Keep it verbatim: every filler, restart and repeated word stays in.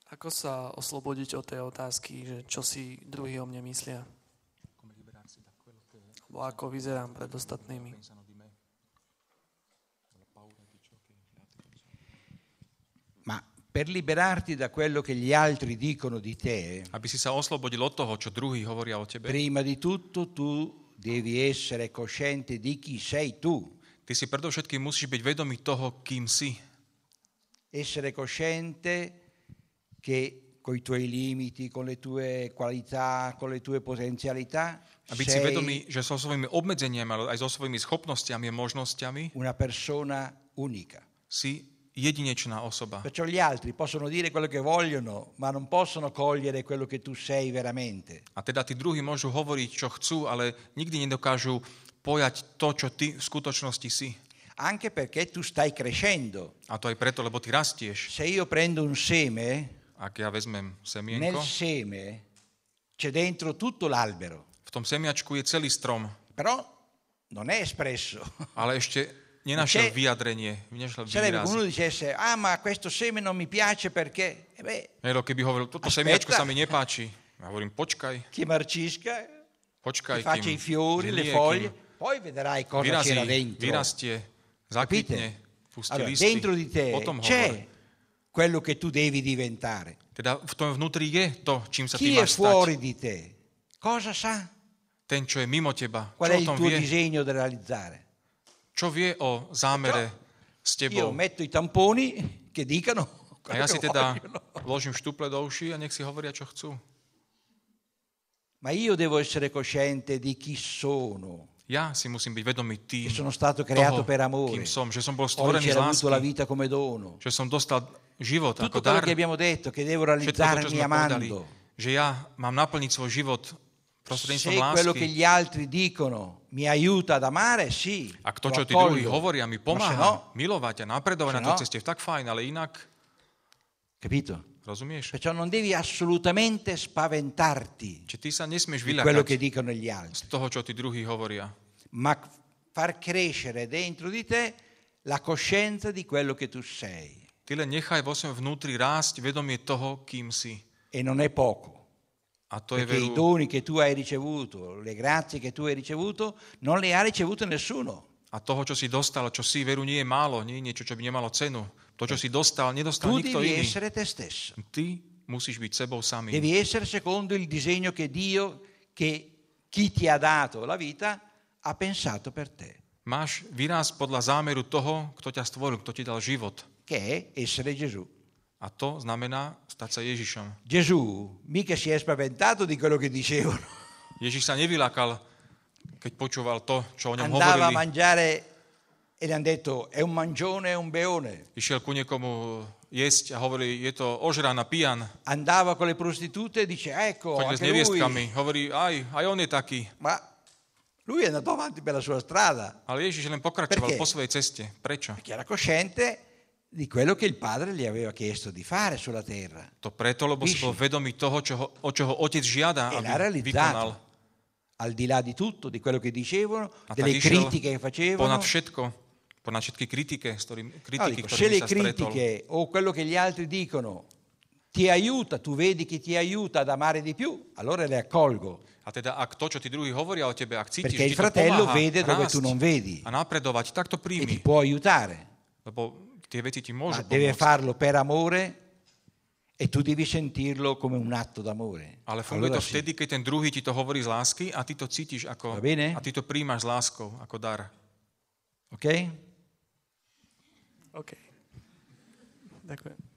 Ako sa oslobodiť od tej otázky, že čo si druhí o mne myslia? Alebo ako vyzerám pred ostatnými? Ma per liberarti da quello che gli altri dicono di te, Aby si sa oslobodil od toho, čo druhí hovoria o tebe, prima di tutto tu devi essere cosciente di chi sei tu. ty si predovšetkým musíš byť vedomý toho, kým si. Essere cosciente che con i tuoi limiti, con le tue qualità, con le tue potenzialità, A byť si vedomý, že so svojimi obmedzeniami, ale aj so svojimi schopnosťami a možnosťami una persona unica. si jedinečná osoba. Perciò gli altri possono dire quello che vogliono, ma non possono cogliere quello che tu sei veramente. A teda tí druhí môžu hovoriť, čo chcú, ale nikdy nedokážu pojať to, čo ty v skutočnosti si. Anche perché tu stai crescendo. A to aj preto, lebo ty rastieš. Se io prendo un seme, Ak ja vezmem nel semienko, seme c'è dentro tutto l'albero, v tom semiačku je celý strom, però non è espresso. ale ešte nenašiel C'è- vyjadrenie, nenašiel Sarebbe výraz. come uno dicesse, ah ma questo seme non mi piace perché, e beh, Hero, keby hovoril, toto Aspetta. semiačko sa mi nepáči. Ja hovorím, počkaj, che marcisca, počkaj, che faccia kým i fiori, le žnie, foglie, kým poi vedrai cosa vyrazí, c'era dentro. vyrastie, zakvitne, pustí Allora, listy. dentro di te Potom hovor. c'è quello che tu devi diventare. Teda v tom vnútri je to, čím sa ty Chi è máš fuori stať. di te? Cosa sa? Ten, čo je mimo teba, Qual čo è o il tom tuo vie, disegno da realizzare? čo vie o zámere s Io tebou. metto i tamponi che dicano A quello ja che si teda vogliono. vložím štuple do uší a nech si hovoria, čo chcú. Ma io devo essere cosciente di chi sono, Ja si musím byť vedomý tým, che sono stato creato toho, per amore. kým som, že som bol Ho stvorený z ricevuto la lásky, vita come dono. že som dostal život Tutto ako quello dar. che abbiamo detto, che devo Všetko to, čo realizzarmi sme povedali, amando. že ja mám naplniť svoj život prostredníctvom Se quello che lásky. gli altri dicono mi aiuta ad amare, sì, Ak to, lo čo tí druhí accolgo. hovoria, mi Ma se pomáha no, milovať a napredovať se na tej no. ceste, tak fajn, ale inak, capito? rozumieš? Perciò non devi assolutamente spaventarti Čiže ty sa nesmieš di quello che vyľakať dicono gli altri, z toho, čo tí druhí hovoria, ma far crescere dentro di te la coscienza di quello che tu sei. ty len nechaj vo svojom vnútri rásť vedomie toho, kým si. E non è poco, A to je perché i veru, doni che tu hai ricevuto, le grazie che tu hai ricevuto, non le ha ricevute nessuno. a toho, čo si dostal, čo si veru nie je málo, nie je niečo, čo by nemalo cenu. To, čo si dostal, nedostal Tu nikto devi iný. essere te stesso. Ty musíš byť sebou samým. Devi essere secondo il disegno che Dio, che chi ti ha dato la vita, ha pensato per te, Máš výraz podľa zámeru toho, kto ťa stvoril, kto ti dal život. che è essere Gesù. A to znamená stať sa Ježišom. Gesù mica si è spaventato di quello che dicevano. Ježiš sa nevylakal, keď počúval to, čo o ňom Andava a hovorili. mangiare e le hanno detto è un mangione, è un beone. Išiel ku niekomu jesť a hovorí, je to ožrán a pijan. Andava con le prostitute e dice ecco, Chodil s anche lui. neviestkami. Hovorí, aj, aj on je taký. Ma lui è andato avanti per la sua strada, Ale Ježiš len pokračoval Perché? po svojej ceste. Prečo? perché era cosciente di quello che il padre gli aveva chiesto di fare sulla terra. To preto, lebo si Víš? bol vedomý toho, čo ho, o čo ho otec žiada, E l'ha aby vykonal. realizzato. Al di là di tutto, di quello che dicevano, A tak delle išiel critiche che facevano. ponad všetko, ponad všetky kritike, s ktorým, No, kritiky, dico, se ktorými le sa stretol. critiche o quello che gli altri dicono ti aiuta, tu vedi che ti aiuta ad amare di più, allora le accolgo. A teda, ak to, čo tí druhí hovoria o tebe, ak cítiš, Perché že il ti to fratello pomáha vede dove rásť tu non vedi a napredovať, tak to e ti príjmi. può aiutare, Lebo tie veci ti ma môžu deve pomôcť. farlo per amore e tu devi sentirlo come un atto d'amore. Ale funguje Allora to sì. vtedy, keď ten druhý ti to hovorí z lásky a ty to cítiš ako, Va bene? a ty to príjmaš s láskou, ako dar. Ok? OK. Ďakujem.